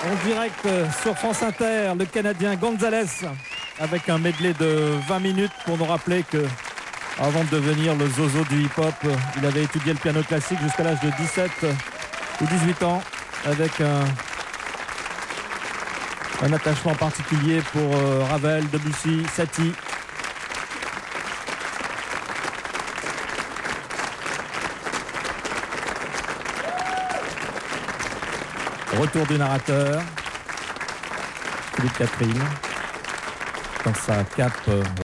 En direct sur France Inter, le Canadien Gonzalez avec un medley de 20 minutes pour nous rappeler que avant de devenir le zozo du hip-hop, il avait étudié le piano classique jusqu'à l'âge de 17 ou 18 ans avec un attachement particulier pour Ravel, Debussy, Satie. Retour du narrateur, Philippe Catherine, dans sa cape